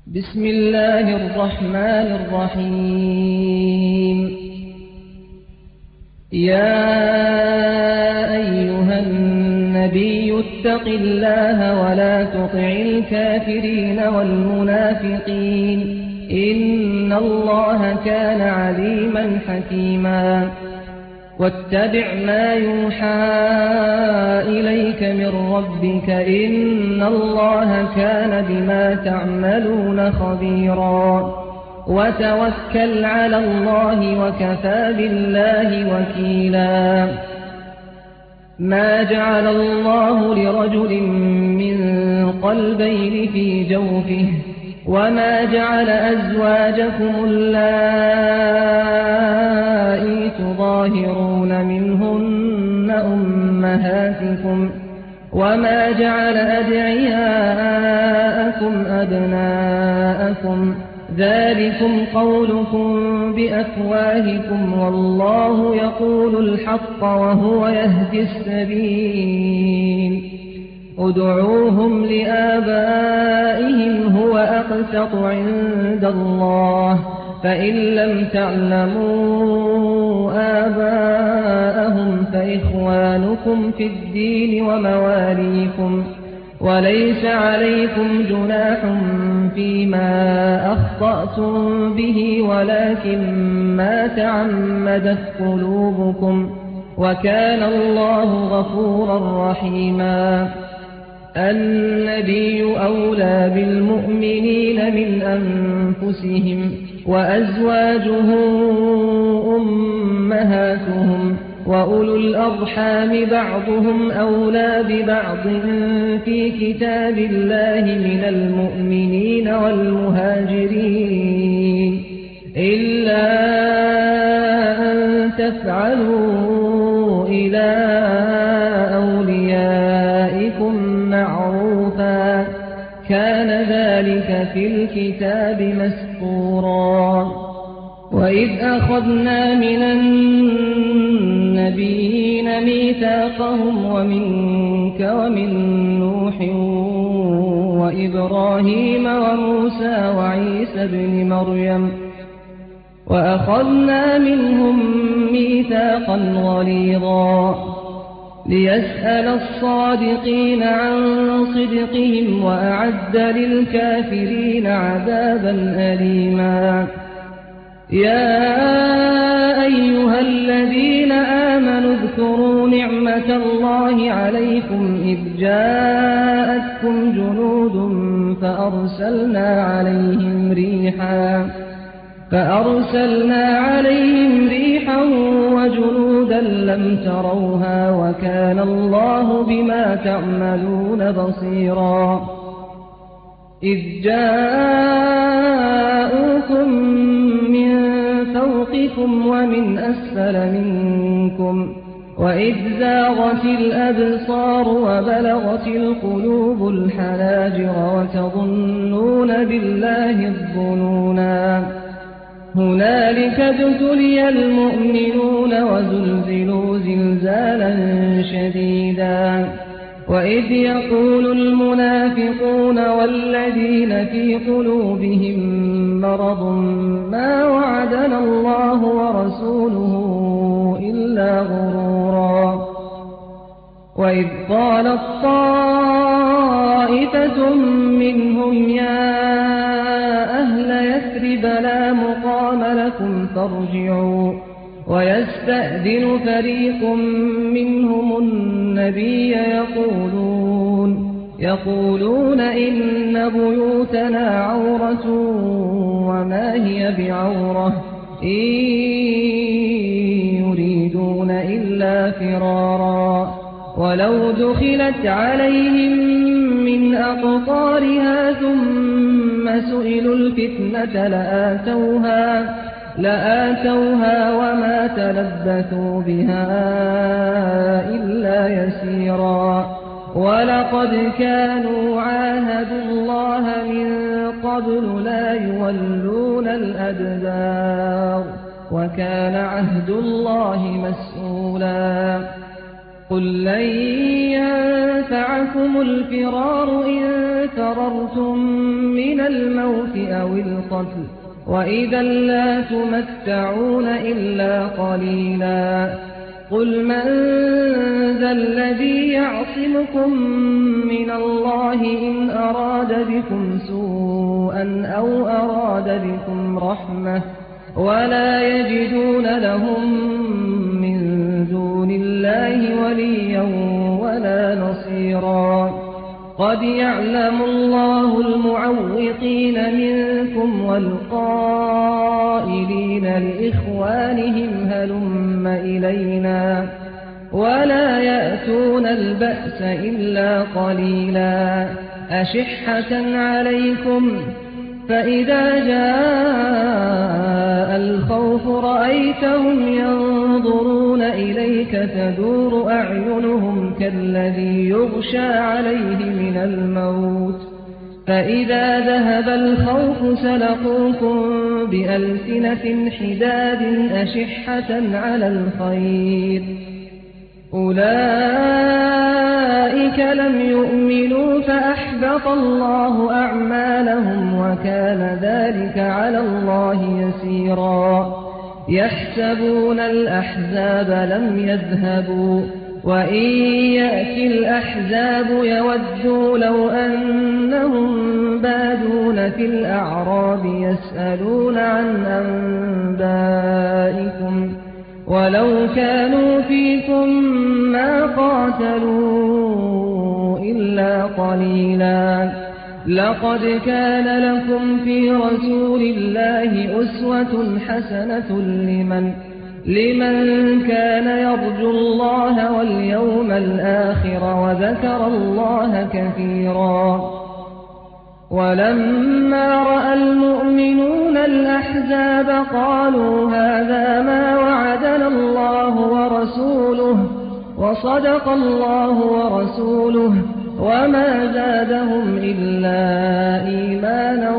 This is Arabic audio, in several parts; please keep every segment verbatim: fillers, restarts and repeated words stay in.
بسم الله الرحمن الرحيم. يا أيها النبي اتق الله ولا تطع الكافرين والمنافقين إن الله كان عليما حكيما. واتبع ما يوحى إليك من ربك إن الله كان بما تعملون خبيرا. وتوكل على الله وكفى بالله وكيلا. ما جعل الله لرجل من قلبين في جوفه وما جعل أزواجكم اللائي تظاهرون منهن أمهاتكم وما جعل أدعياءكم أبناءكم ذلكم قولكم بأفواهكم والله يقول الحق وهو يهدي السبيل. ادعوهم لآبائهم هو أقسط عند الله فإن لم تعلموا آباءهم فإخوانكم في الدين ومواليكم وليس عليكم جناح فيما أخطأتم به ولكن ما تعمدت قلوبكم وكان الله غفورا رحيما. النبي أولى بالمؤمنين من أنفسهم وأزواجه أمهاتهم وأولو الأرحام بعضهم أولى ببعض في كتاب الله من المؤمنين والمهاجرين إلا أن تفعلوا إلى أوليائكم معروفا كان ذلك في الكتاب مسطورا. وإذ أخذنا من النبيين ميثاقهم ومنك ومن نوح وإبراهيم وموسى وعيسى ابن مريم وأخذنا منهم ميثاقا غليظا ليسأل الصادقين عن صدقهم وأعد للكافرين عذابا أليما. يا أيها الذين آمنوا اذكروا نعمة الله عليكم إذ جاءتكم جنود فأرسلنا عليهم ريحا فأرسلنا عليهم ريحا وجنودا لم تروها وكان الله بما تعملون بصيرا. إذ جاءوكم من فوقكم ومن أسفل منكم وإذ زاغت الأبصار وبلغت القلوب الحناجر وتظنون بالله الظنونا. هنالك ابتلي المؤمنون وزلزلوا زلزالا شديدا. وإذ يقول المنافقون والذين في قلوبهم مرض ما وعدنا الله ورسوله إلا غرورا. وإذ قالت طائفة منهم يا أهل يثرب لا مقام لكم فارجعوا ويستأذن فريق منهم النبي يقولون يقولون إن بيوتنا عورة وما هي بعورة إن يريدون إلا فرارا ولو دخلت عليهم من أقطارها ثم سئلوا الفتنة لآتوها لآتوها وما تلبثوا بها إلا يسيرا. ولقد كانوا عاهدوا الله من قبل لا يولون الأدبار وكان عهد الله مسؤولا. قل لن ينفعكم الفرار إن فررتم من الموت أو القتل وإذا لا تمتعون إلا قليلا قل من ذا الذي يعصمكم من الله إن أراد بكم سوءا أو أراد بكم رحمة ولا يجدون لهم من دون الله وليا ولا نصيرا قد يعلم الله المعوقين منكم والقائلين لإخوانهم هلم إلينا ولا يأتون البأس إلا قليلا أشحة عليكم فإذا جاء الخوف رأيتهم ينظرون إليك تدور أعينهم كالذي يغشى عليه من الموت فإذا ذهب الخوف سلقوكم بألسنة حداد أشحة على الخير أولئك لم يؤمنوا فأحبط الله أعمالهم وكان ذلك على الله يسيرا يحسبون الأحزاب لم يذهبوا وإن يأتي الأحزاب يودوا لو أنهم بادون في الأعراب يسألون عن أنبائكم ولو كانوا فيكم ما قاتلوا إلا قليلا لقد كان لكم في رسول الله أسوة حسنة لمن لمن كان يرجو الله واليوم الآخر وذكر الله كثيرا ولما رأى المؤمنون الأحزاب قالوا هذا ما وعدنا الله ورسوله وصدق الله ورسوله وما زادهم إلا إيمانا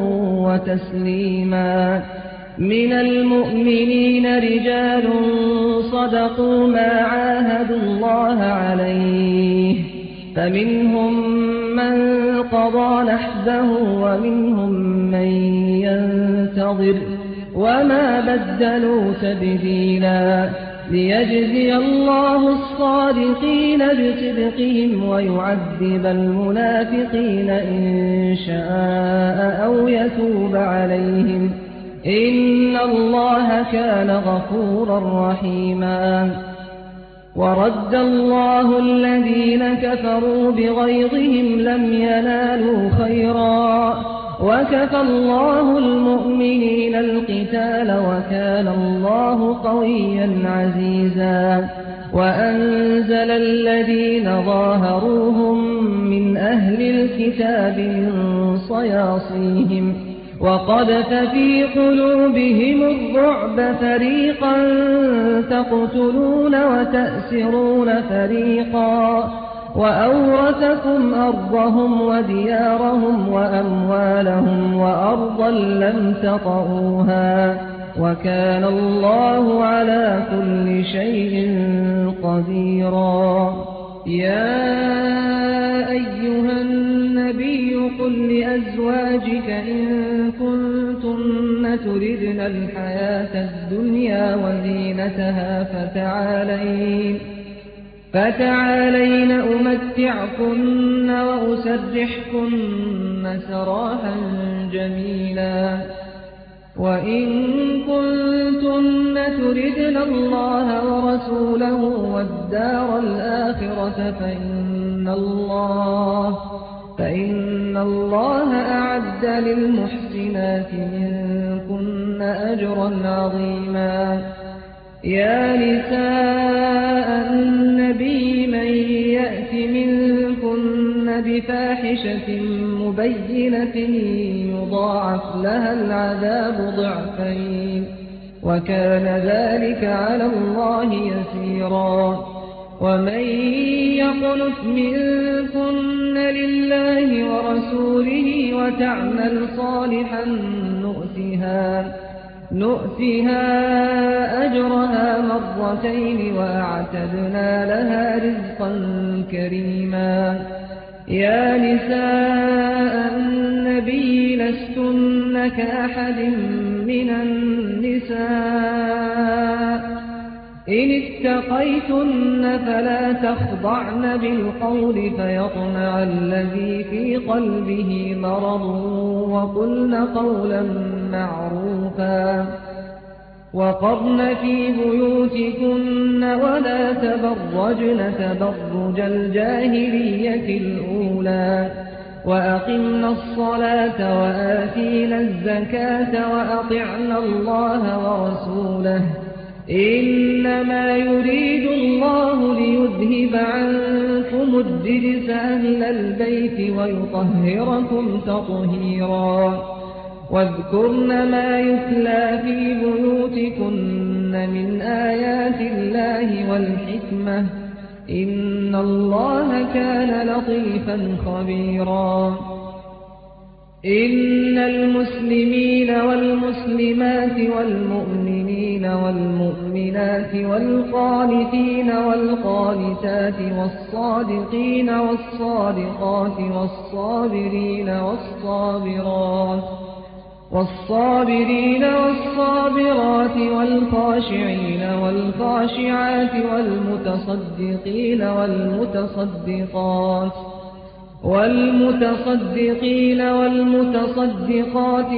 وتسليما من المؤمنين رجال صدقوا ما عاهدوا الله عليه فمنهم من قضى نحبه ومنهم من ينتظر وما بدلوا تبديلا ليجزي الله الصادقين بصدقهم ويعذب المنافقين إن شاء أو يتوب عليهم إن الله كان غفورا رحيما ورد الله الذين كفروا بغيظهم لم ينالوا خيرا وكفى الله المؤمنين القتال وكان الله قويا عزيزا وأنزل الذين ظاهروهم من أهل الكتاب من صياصيهم وقذف في قلوبهم الرعب فريقا تقتلون وتأسرون فريقا وأورثكم أرضهم وديارهم وأموالهم وأرضا لم تطئوها وكان الله على كل شيء قديرا يا أيها النبي قل لأزواجك إن كنتن تردن الحياة الدنيا وزينتها فتعالين فتعالين أمتعكن وأسرحكن سراحا جميلا وإن كنتن تردن الله ورسوله والدار الآخرة فإن الله فإن الله أعد للمحسنات منكن أجرا عظيما يا نساء النبي من يأت منكن بفاحشة مبينة يضاعف لها العذاب ضعفين وكان ذلك على الله يسيرا ومن يقنت منكن لله ورسوله وتعمل صالحا نؤتها نؤتها أجرها مرتين وأعتدنا لها رزقا كريما يا نساء النبي لستن كأحد من النساء إن اتقيتن فلا تخضعن بالقول فيطمع الذي في قلبه مرض وقلن قولا معروفا وقرن في بيوتكن ولا تبرجن تبرج الجاهلية الأولى وأقمنا الصلاة وآتينا الزكاة وأطعنا الله ورسوله إنما يريد الله ليذهب عنكم الرجس أهل البيت ويطهركم تطهيرا واذكرن ما يتلى في بيوتكن من آيات الله والحكمة إن الله كان لطيفا خبيرا إن المسلمين والمسلمات والمؤمنين والمؤمنات والقانتين والقانتات والصادقين والصادقات والصابرين والصابرات والصابرين والصابرات والخاشعين والخاشعات والمتصدقين والمتصدقات والمتصدقين والمتصدقات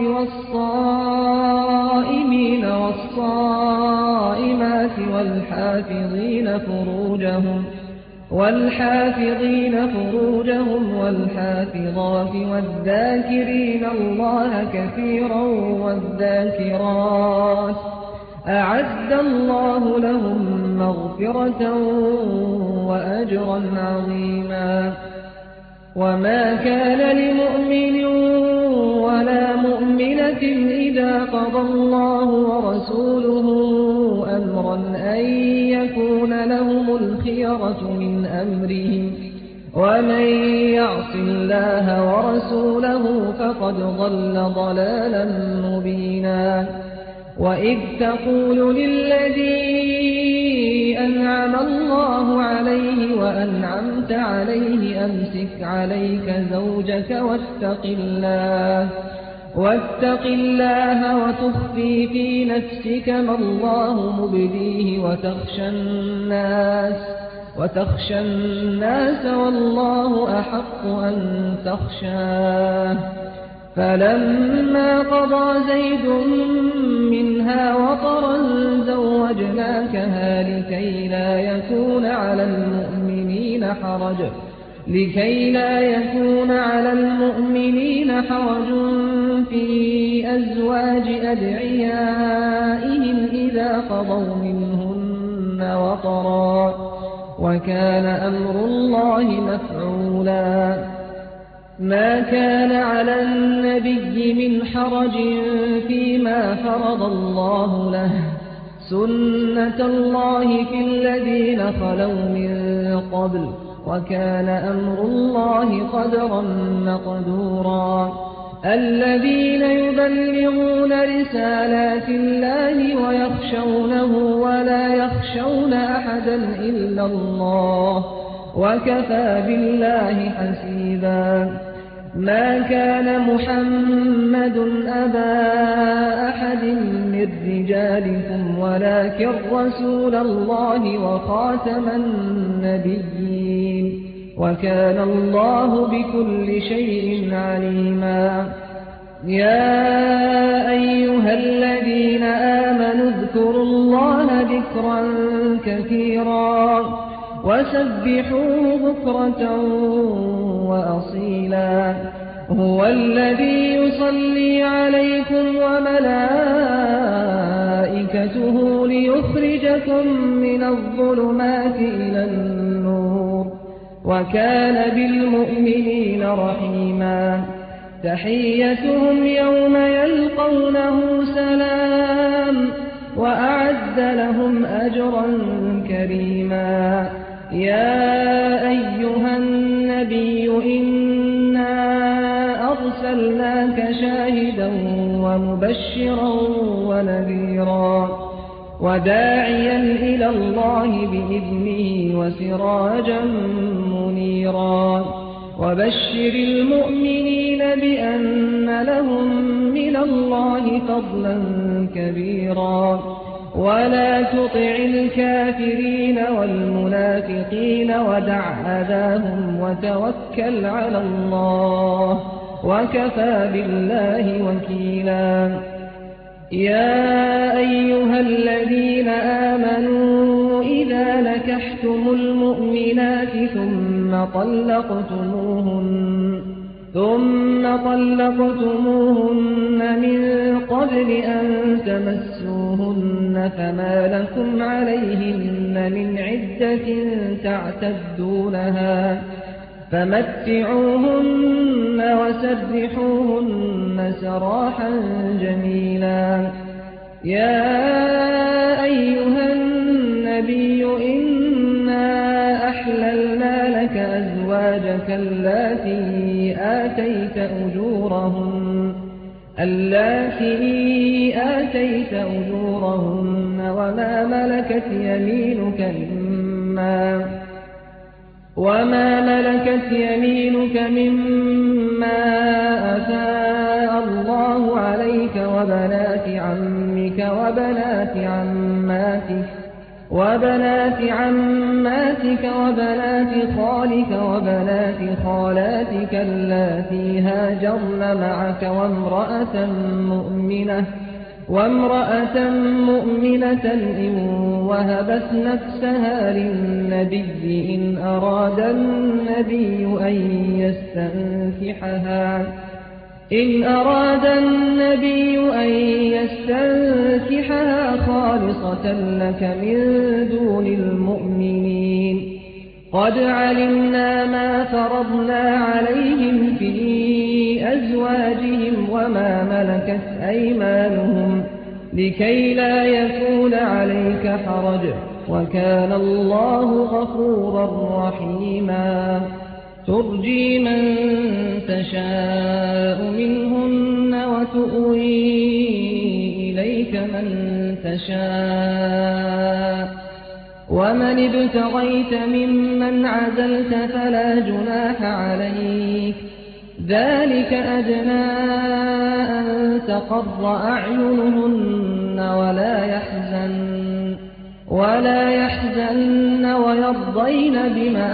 والصائمين والصائمات والحافظين فروجهم والحافظين فروجهم والحافظات والذاكرين الله كثيرا والذاكرات أعد الله لهم مغفرة وأجرا عظيما وما كان لمؤمن ولا مؤمنة إذا قضى الله ورسوله أمرا أن يكون لهم الخيرة من أمرهم ومن يعص الله ورسوله فقد ضل ضلالا مبينا وإذ تقول للذي أنعم الله عليه وأنعمت عليه أمسك عليك زوجك واتق الله واتق الله وتخفي في نفسك ما الله مبديه وتخشى الناس وتخشى الناس والله أحق أن تخشاه فلما قضى زيد منها وطرا زوجناكها لكي لا يكون على المؤمنين حرج لكي لا يكون على المؤمنين حرج في أزواج أدعيائهم إذا قضوا منهن وطرا وكان أمر الله مفعولا ما كان على النبي من حرج فيما فرض الله له سنة الله في الذين خلوا من قبل وكان أمر الله قدرا مقدورا الذين يبلغون رسالات الله ويخشونه ولا يخشون أحدا إلا الله وكفى بالله حسيبا ما كان محمد أبا أحد من رجالكم ولكن رسول الله وخاتم النبيين وكان الله بكل شيء عليما يا أيها الذين آمنوا اذكروا الله ذكرا كثيرا وسبحوه بكرة وأصيلا هو الذي يصلي عليكم وملائكته ليخرجكم من الظلمات إلى النور وكان بالمؤمنين رحيما تحيتهم يوم يلقونه سلام وأعد لهم أجرا كريما يا أيها النبي إنا أرسلناك شاهدا ومبشرا ونذيرا وداعيا إلى الله بإذنه وسراجا منيرا وبشر المؤمنين بأن لهم من الله فضلا كبيرا ولا تطع الكافرين والمنافقين ودع أذاهم وتوكل على الله وكفى بالله وكيلا يا أيها الذين آمنوا إذا نكحتم المؤمنات ثم طلقتموهن ثم طلقتموهن من قبل أن تمسوهن فما لكم عليهن من عدة تعتدونها فمتعوهن وسرحوهن سراحا جميلا يا أيها النبي إنا أحللنا لك أزواجك اللاتي آتيت أجورهن اللاتي آتيت أجورهن وما ملكت يمينك مما وما ملكت يمينك مما أفاء الله عليك وبنات عمك وبنات عماتك وبنات عماتك وبنات خالك وبنات خالاتك اللاتي هاجرن معك وامرأة مؤمنة وامرأة مؤمنة إن وهبت نفسها للنبي إن أراد النبي أن يستنكحها إن أراد النبي أن يستنكحها خالصة لك من دون المؤمنين قد علمنا ما فرضنا عليهم في أزواجهم وما ملكت أيمانهم لكي لا يكون عليك حرج وكان الله غفورا رحيما ترجي من تشاء منهن وتؤوي إليك من تشاء ومن ابتغيت ممن عزلت فلا جناح عليك ذلك أدنى أن تقر أعينهن ولا يحزن ولا يحزن ويرضين بما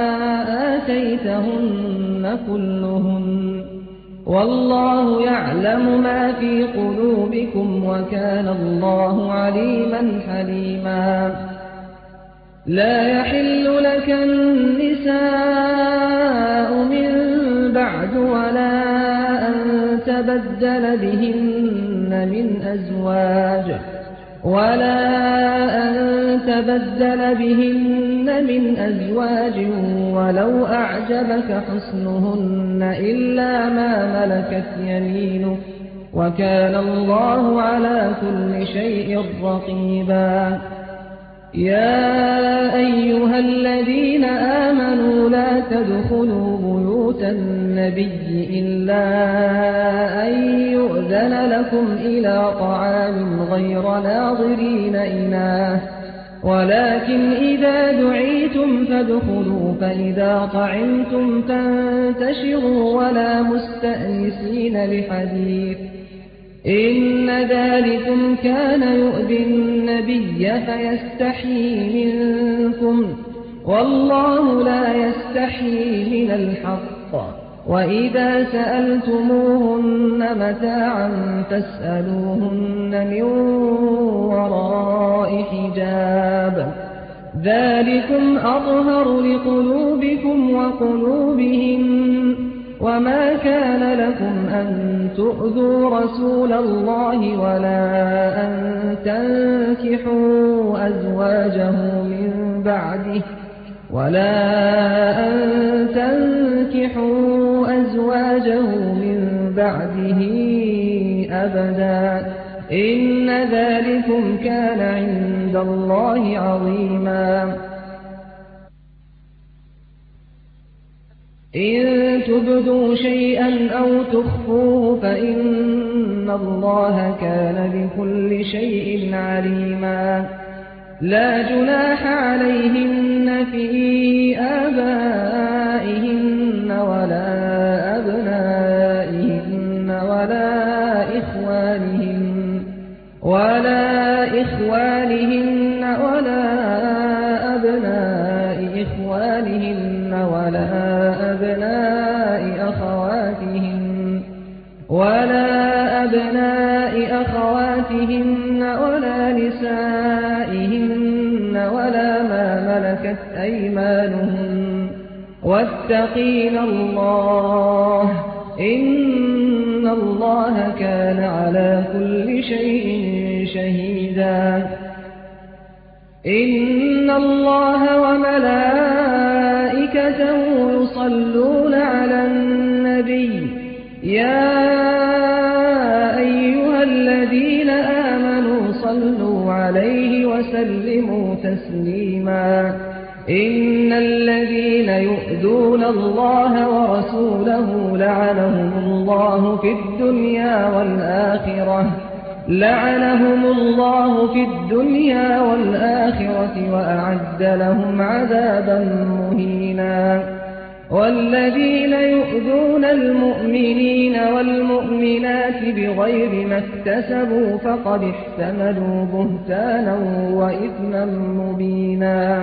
آتيتهن كلهن والله يعلم ما في قلوبكم وكان الله عليما حليما لا يحل لك النساء من بعد ولا أن تبدل بهن من أزواج ولا أن تبدل بهن من أزواج ولو أعجبك حسنهن إلا ما ملكت يمينك وكان الله على كل شيء رقيبا يا أيها الذين آمنوا لا تدخلوا بيوت النبي إلا أن يؤذن لكم إلى طعام غير ناظرين إناه ولكن إذا دعيتم فادخلوا فإذا طعمتم فانتشروا ولا مستأنسين لحديث إن ذلكم كان يؤذي النبي فيستحيي منكم والله لا يستحيي من الحق وإذا سألتموهن متاعا فاسألوهن من وراء حجاب ذلكم أطهر لقلوبكم وقلوبهم وما كان لكم أن تؤذوا رسول الله ولا أن تنكحوا أزواجه من بعده ولا أن تنكحوا أزواجه من بعده أبدا إن ذلكم كان عند الله عظيما إن تبدوا شيئا أو تخفوه فإن الله كان بكل شيء عليما لا جناح عليهن في آبائهن ولا أبنائهن ولا إخوانهن ولا إخوانهن ولا أبناء إخوانهن ولا أبناء أخواتهن ولا أبناء أخواتهن ولا نسائهن ولا ما ملكت أيمانهن واتقين الله إن الله كان على كل شيء شهيدا إن الله وملائكته يصلون على النبي يا أيها الذين آمنوا صلوا عليه وسلموا تسليما إن الذين يؤذون الله ورسوله لعنهم الله في الدنيا والآخرة لعنهم الله في الدنيا والآخرة وأعد لهم عذابا مهينا والذين يؤذون المؤمنين والمؤمنات بغير ما اكتسبوا فقد احتملوا بهتانا وإثما مبينا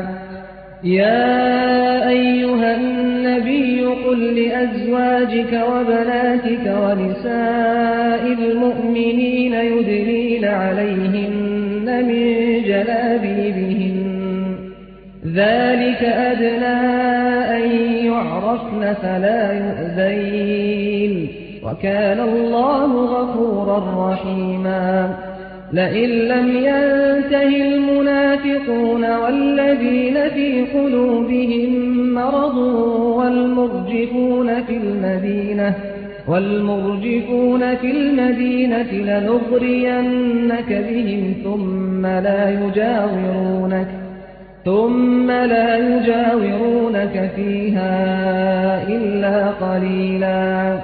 يا أيها النبي قل لأزواجك وبناتك ونساء المؤمنين يدنين عليهن من جلابيبهن ذلك أدنى أن يعرفن فلا يؤذين وكان الله غفورا رحيما لئن لم ينته المنافقون والذين في قلوبهم مرض والمرجفون في المدينة والمرجفون في المدينة لنغرينك بهم ثم لا يجاورونك ثم لا يجاورونك فيها إلا قليلا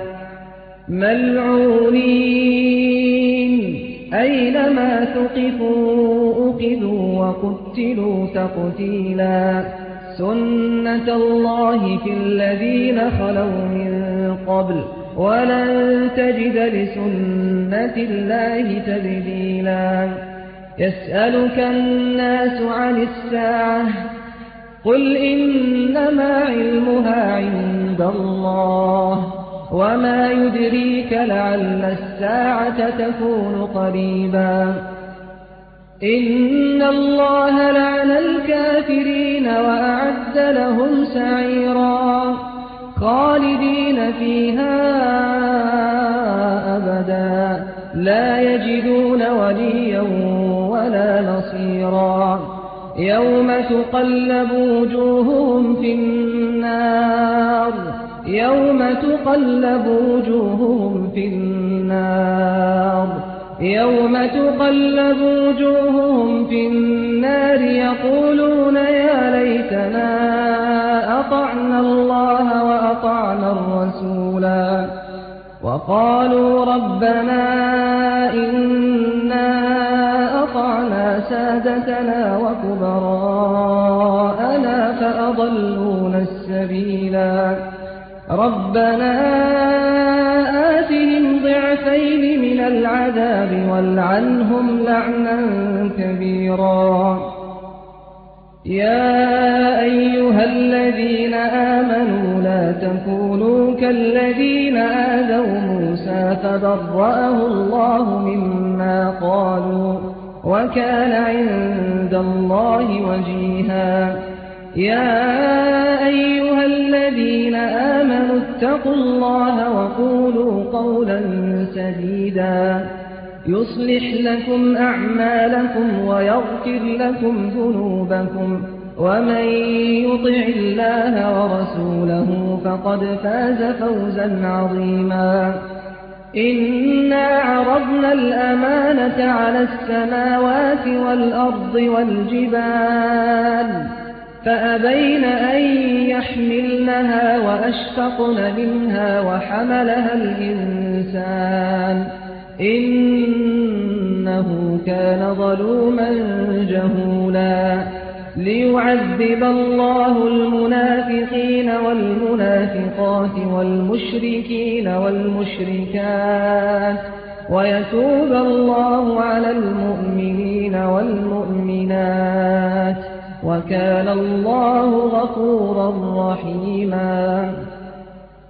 ملعونين أينما ثقفوا أخذوا وقتلوا تقتيلا سنة الله في الذين خلوا من قبل ولن تجد لسنة الله تبديلا يسألك الناس عن الساعة قل إنما علمها عند الله وما يدريك لعل الساعة تكون قريبا إن الله لعن الكافرين وأعد لهم سعيرا خالدين فيها أبدا لا يجدون وليا ولا نصيرا يوم تقلب وجوههم في النار يوم تقلب وجوههم في النار يوم تقلب وجوههم في النار يقولون يا ليتنا أطعنا الله وأطعنا الرسولا وقالوا ربنا إنا أطعنا سادتنا وكبراءنا فأضلونا السبيلا ربنا آتهم ضعفين من العذاب والعنهم لعنا كبيرا يا أيها الذين آمنوا لا تكونوا كالذين آذوا موسى فبرأه الله مما قالوا وكان عند الله وجيها يا أيها الذين آمنوا اتقوا الله وقولوا قولا سديدا يصلح لكم أعمالكم ويغفر لكم ذنوبكم ومن يطع الله ورسوله فقد فاز فوزا عظيما إنا عرضنا الأمانة على السماوات والأرض والجبال فأبين أن يحملنها وأشفقن منها وحملها الإنسان إنه كان ظلوما جهولا ليعذب الله المنافقين والمنافقات والمشركين والمشركات ويتوب الله على المؤمنين والمؤمنات وكان الله غفورا رحيما.